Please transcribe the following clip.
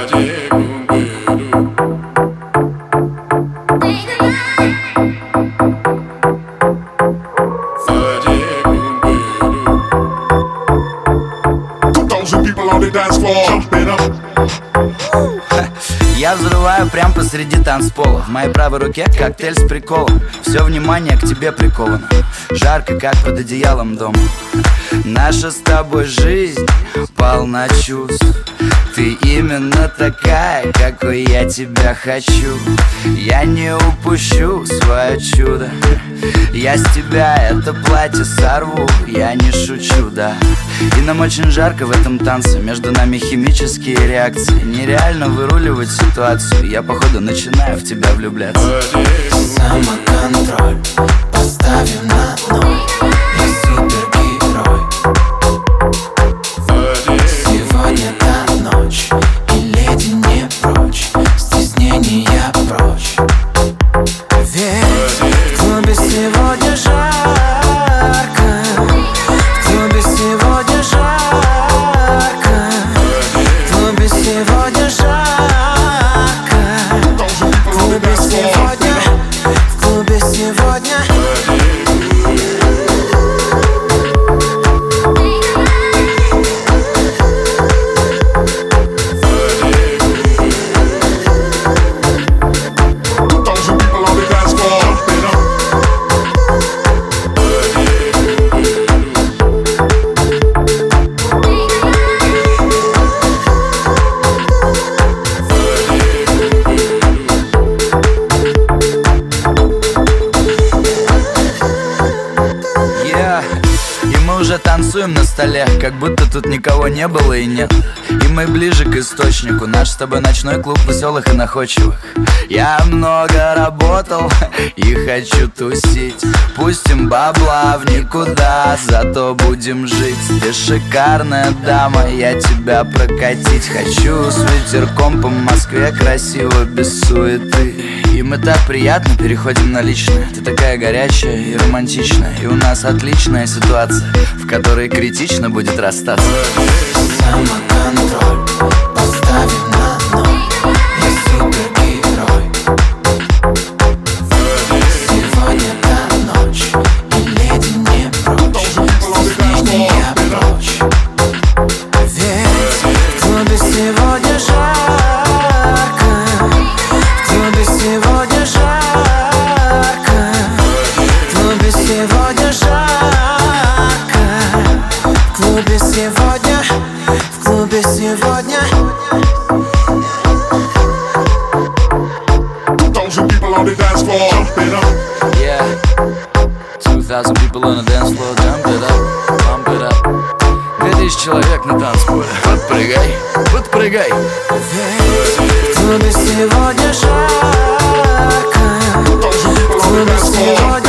Я взрываю прям посреди танцпола. В моей правой руке коктейль с приколом. Все внимание к тебе приковано. Жарко, как под одеялом дома. Наша с тобой жизнь полна чувств. Ты именно такая, какой я тебя хочу. Я не упущу свое чудо. Я с тебя это платье сорву. Я не шучу, да. И нам очень жарко в этом танце. Между нами химические реакции. Нереально выруливать ситуацию. Я походу начинаю в тебя влюбляться. Самоконтроль поставим на ноль. Я супергерой. Сегодня та ночь, и леди не прочь. Стеснения прочь. Ведь в клубе сегодня жарко. В клубе сегодня жарко. В клубе сегодня жарко. В клубе сегодня. В клубе сегодня. Мы уже танцуем на столе, как будто тут никого не было и нет. И мы ближе к источнику. Наш с тобой ночной клуб веселых и находчивых. Я много работал и хочу тусить. Пустим бабла в никуда, зато будем жить. Ты шикарная дама, я тебя прокатить хочу. С ветерком по Москве красиво, без суеты. И мы так приятно переходим на личное. Ты такая горячая и романтичная. И у нас отличная ситуация, в которой критично будет расстаться. Самоконтроль поставим на ноль. Я супергерой. Сегодня та ночь, и леди не прочь. Стеснения прочь. Ведь в клубе сегодня жарко. В клубе сегодня жарко. В клубе сегодня жарко. В клубе сегодня. В клубе сегодня. 2,000 people on the dance floor, jump it up. Yeah, 2000 people on the dance floor, jump it up, pump it up. 2000 человек на танцполе. Подпрыгай, подпрыгай. В клубе сегодня жарко. В клубе сегодня.